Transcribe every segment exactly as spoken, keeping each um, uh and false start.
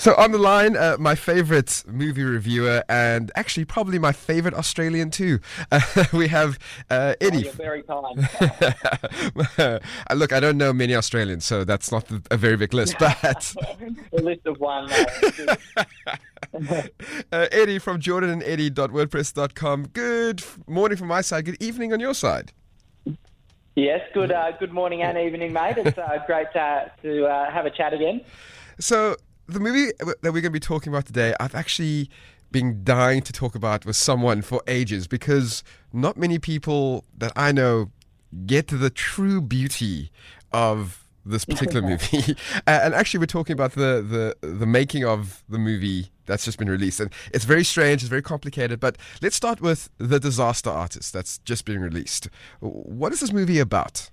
So on the line, uh, my favorite movie reviewer, and actually probably my favorite Australian too. Uh, we have uh, Oh, Eddie. you're very kind. Uh, Look, I don't know many Australians, so that's not a very big list. But A list of one, mate. uh, Eddie from jordan and eddie dot wordpress dot com. Good f- morning from my side. Good evening on your side. Yes, good uh, good morning and evening, mate. It's uh, great to, to uh, have a chat again. So the movie that we're going to be talking about today, I've actually been dying to talk about with someone for ages because not many people that I know get to the true beauty of this particular movie. Uh, and actually, we're talking about the, the, the making of the movie that's just been released. And it's very strange, it's very complicated. But let's start with The Disaster Artist that's just been released. What is this movie about?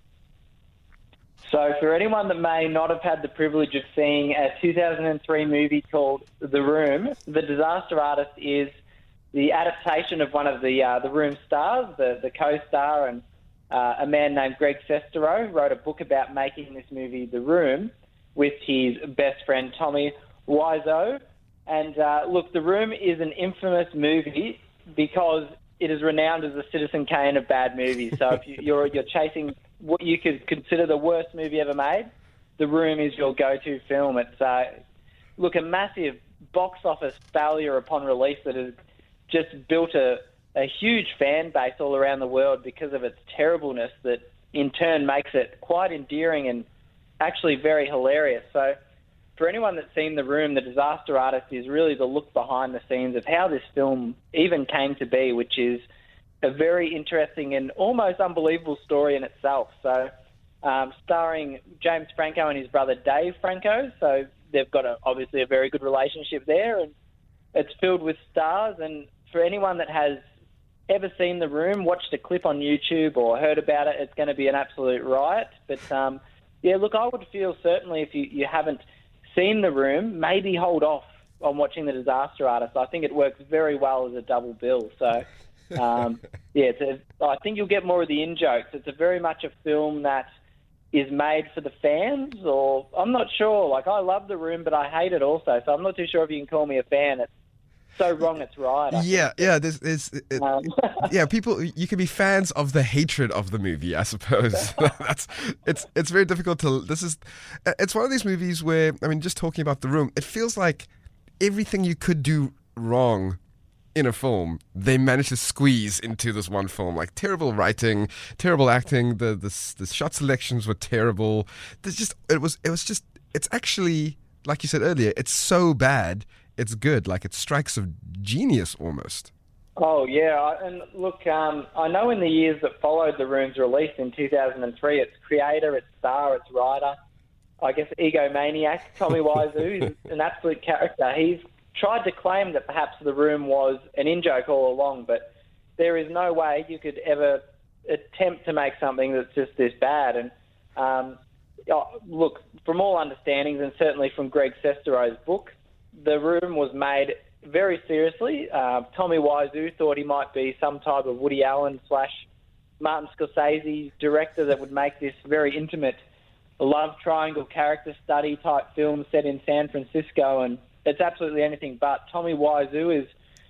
So for anyone that may not have had the privilege of seeing a two thousand three movie called The Room, The Disaster Artist is the adaptation of one of the uh, The Room stars, the, the co-star, and uh, a man named Greg Sestero wrote a book about making this movie The Room with his best friend Tommy Wiseau. And uh, look, The Room is an infamous movie because it is renowned as the Citizen Kane of bad movies. So if you, you're you're chasing what you could consider the worst movie ever made, The Room is your go-to film. It's uh, look a massive box office failure upon release that has just built a, a huge fan base all around the world because of its terribleness. That in turn makes it quite endearing and actually very hilarious. So for anyone that's seen The Room, The Disaster Artist is really the look behind the scenes of how this film even came to be, which is a very interesting and almost unbelievable story in itself. So, um, starring James Franco and his brother Dave Franco. So they've got a, obviously a very good relationship there, and it's filled with stars. And for anyone that has ever seen The Room, watched a clip on YouTube or heard about it, it's going to be an absolute riot. But um, yeah, look, I would feel certainly if you, you haven't seen The Room, maybe hold off on watching The Disaster Artist. I think it works very well as a double bill. So, um, yeah, it's a, I think you'll get more of the in-jokes. It's a very much a film that is made for the fans, or I'm not sure. Like, I love The Room, but I hate it also. So I'm not too sure if you can call me a fan. It's so wrong it's right. I Yeah, think. yeah. There's, there's, it, Um, yeah. People, you can be fans of the hatred of the movie, I suppose. That's it's it's very difficult to. This is, it's one of these movies where I mean, just talking about The Room, it feels like everything you could do wrong in a film, they managed to squeeze into this one film. Like terrible writing, terrible acting. The the the shot selections were terrible. There's just it was it was just it's actually like you said earlier. It's so bad. It's good. Like it strikes of genius almost. Oh, yeah. And look, um, I know in the years that followed The Room's release in two thousand three, its creator, its star, its writer, I guess egomaniac, Tommy Wiseau, is an absolute character. He's tried to claim that perhaps The Room was an in-joke all along, but there is no way you could ever attempt to make something that's just this bad. And um, oh, look, from all understandings, and certainly from Greg Sestero's book, The Room was made very seriously. Uh, Tommy Wiseau thought he might be some type of Woody Allen slash Martin Scorsese director that would make this very intimate love triangle character study type film set in San Francisco, and it's absolutely anything but. Tommy Wiseau is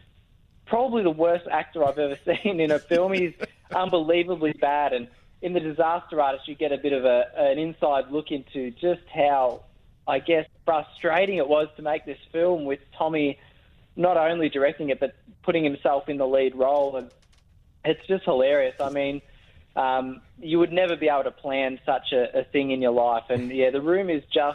probably the worst actor I've ever seen in a film. He's unbelievably bad, and in The Disaster Artist you get a bit of a, an inside look into just how, I guess, frustrating it was to make this film with Tommy not only directing it but putting himself in the lead role, and it's just hilarious. I mean, um, you would never be able to plan such a, a thing in your life, and yeah, The Room is just,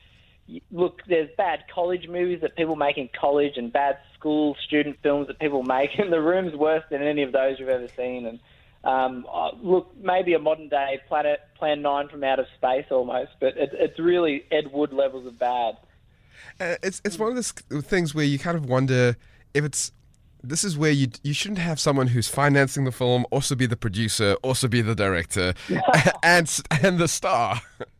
look, there's bad college movies that people make in college and bad school student films that people make, and The Room's worse than any of those you've ever seen. And um, uh, look, maybe a modern day Planet Plan nine from outer space almost, but it, it's really Ed Wood levels of bad. Uh, it's it's one of those things where you kind of wonder if it's. This is where you you shouldn't have someone who's financing the film also be the producer, also be the director, and and the star.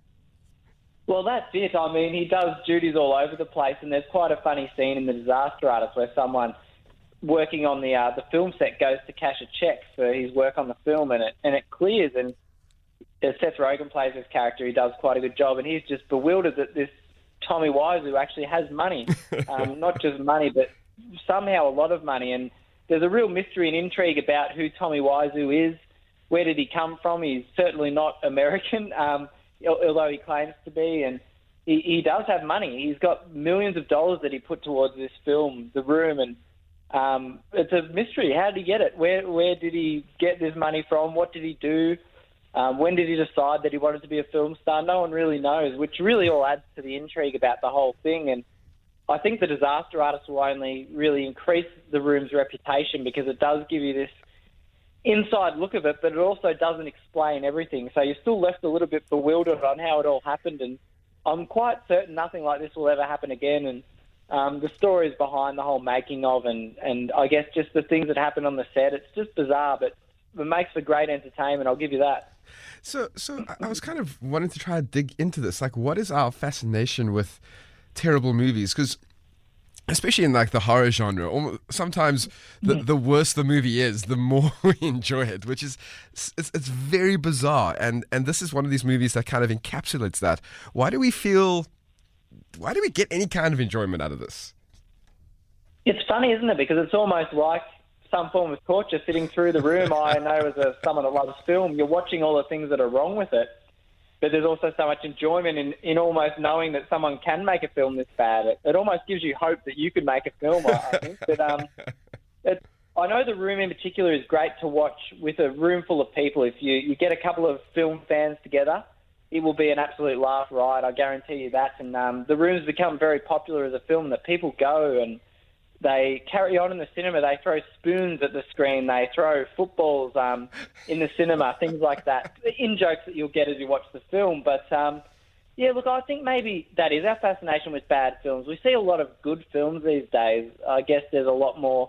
Well, that's it. I mean, he does duties all over the place, and there's quite a funny scene in The Disaster Artist where someone working on the uh, the film set goes to cash a check for his work on the film, and it and it clears, and Seth Rogen plays this character. He does quite a good job, and he's just bewildered that this Tommy Wiseau actually has money. Um, not just money, but somehow a lot of money. And there's a real mystery and intrigue about who Tommy Wiseau is. Where did he come from? He's certainly not American, um, although he claims to be. And he, he does have money. He's got millions of dollars that he put towards this film, The Room, and um, it's a mystery. How did he get it? Where where did he get this money from? What did he do? Um, when did he decide that he wanted to be a film star? No one really knows, which really all adds to the intrigue about the whole thing. And I think The Disaster Artist will only really increase The Room's reputation because it does give you this inside look of it, but it also doesn't explain everything. So you're still left a little bit bewildered on how it all happened. And I'm quite certain nothing like this will ever happen again. And um, the stories behind the whole making of and, and I guess just the things that happen on the set, it's just bizarre, but it makes for great entertainment, I'll give you that. So, so I was kind of wanting to try to dig into this. Like, what is our fascination with terrible movies? Because, especially in like the horror genre, almost, sometimes the the worse the movie is, the more we enjoy it. Which is, it's it's very bizarre. And and this is one of these movies that kind of encapsulates that. Why do we feel? Why do we get any kind of enjoyment out of this? It's funny, isn't it? Because it's almost like some form of torture sitting through The Room. I know as a, someone that loves film, you're watching all the things that are wrong with it, but there's also so much enjoyment in, in almost knowing that someone can make a film this bad. It, it almost gives you hope that you could make a film, I, I think. But um, it, I know The Room in particular is great to watch with a room full of people. If you, you get a couple of film fans together, it will be an absolute laugh ride, I guarantee you that. And um, The Room's become very popular as a film that people go and they carry on in the cinema. They throw spoons at the screen. They throw footballs um, in the cinema, things like that. In jokes that you'll get as you watch the film. But, um, yeah, look, I think maybe that is our fascination with bad films. We see a lot of good films these days. I guess there's a lot more,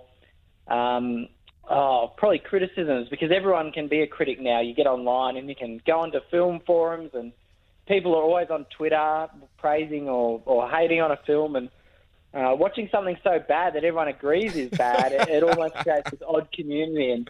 um, oh, probably criticisms, because everyone can be a critic now. You get online and you can go onto film forums and people are always on Twitter praising or, or hating on a film, and Uh, watching something so bad that everyone agrees is bad, it, it almost creates this odd community. And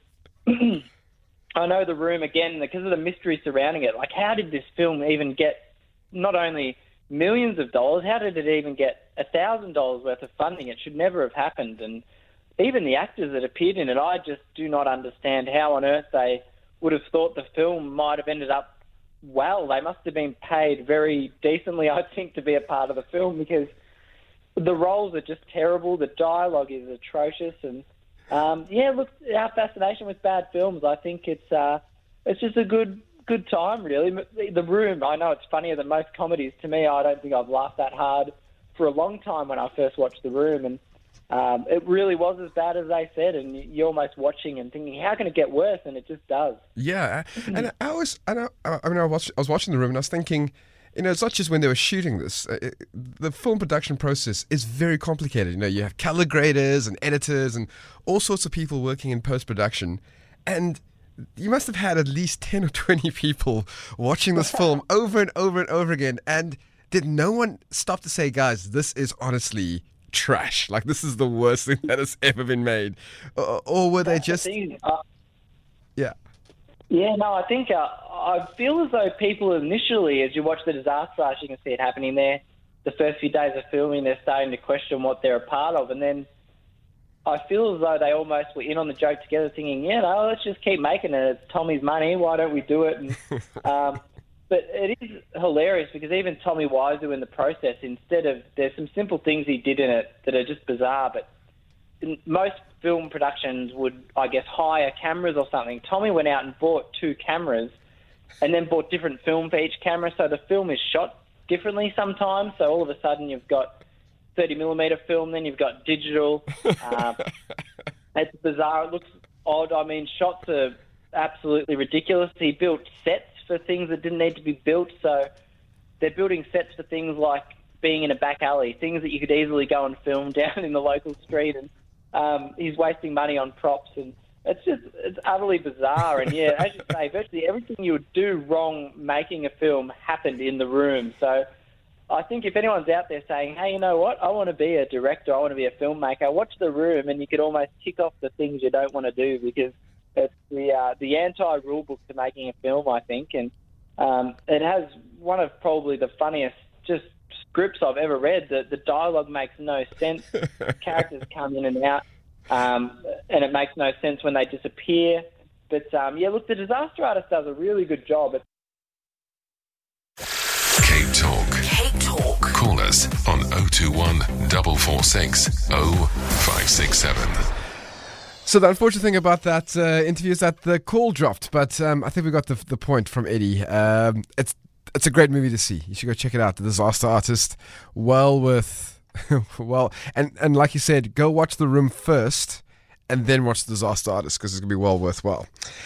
I know The Room, again, because of the mystery surrounding it, like how did this film even get not only millions of dollars, how did it even get one thousand dollars worth of funding? It should never have happened. And even the actors that appeared in it, I just do not understand how on earth they would have thought the film might have ended up well. They must have been paid very decently, I think, to be a part of the film, because the roles are just terrible. The dialogue is atrocious, and um, yeah, look, our fascination with bad films. I think it's uh, it's just a good good time, really. The Room. I know it's funnier than most comedies. To me, I don't think I've laughed that hard for a long time when I first watched The Room, and um, it really was as bad as they said. And you're almost watching and thinking, how can it get worse? And it just does. Yeah, and I was, and I, I mean, I was, I was watching The Room, and I was thinking, you know, it's not just when they were shooting this. Uh, it, the film production process is very complicated. You know, you have color graders and editors and all sorts of people working in post-production. And you must have had at least ten or twenty people watching this film over and over and over again. And did no one stop to say, guys, this is honestly trash. Like, this is the worst thing that has ever been made. Or, or were they just... Uh, yeah. Yeah, no, I think uh, I feel as though people initially, as you watch The Disaster Artist, you can see it happening there. The first few days of filming, they're starting to question what they're a part of. And then I feel as though they almost were in on the joke together, thinking, yeah, no, let's just keep making it. It's Tommy's money. Why don't we do it? And, um, but it is hilarious because even Tommy Wiseau in the process, instead of, there's some simple things he did in it that are just bizarre, but in most film productions would, I guess, hire cameras or something. Tommy went out and bought two cameras and then bought different film for each camera, so the film is shot differently sometimes. So all of a sudden you've got thirty millimeter film, then you've got digital. Um, it's bizarre. It looks odd. I mean, shots are absolutely ridiculous. He built sets for things that didn't need to be built. So they're building sets for things like being in a back alley, things that you could easily go and film down in the local street. And um, he's wasting money on props, and it's just, it's utterly bizarre. And yeah, as you say, virtually everything you would do wrong making a film happened in The Room. So I think if anyone's out there saying, hey, you know what, I want to be a director, I want to be a filmmaker, watch The Room, and you could almost tick off the things you don't want to do, because it's the uh, the anti-rule book to making a film, I think. And um, it has one of probably the funniest just scripts I've ever read. The, the dialogue makes no sense. Characters come in and out, um, and it makes no sense when they disappear. But, um, yeah, look, the Disaster Artist does a really good job. Cape Talk. Cape Talk. Call us on oh two one, four four six, oh five six seven. So the unfortunate thing about that uh, interview is that the call dropped, but um, I think we got the the point from Eddie. Um, it's it's a great movie to see. You should go check it out. The Disaster Artist, well worth, well, and and like you said, go watch The Room first, and then watch The Disaster Artist because it's gonna be well worthwhile.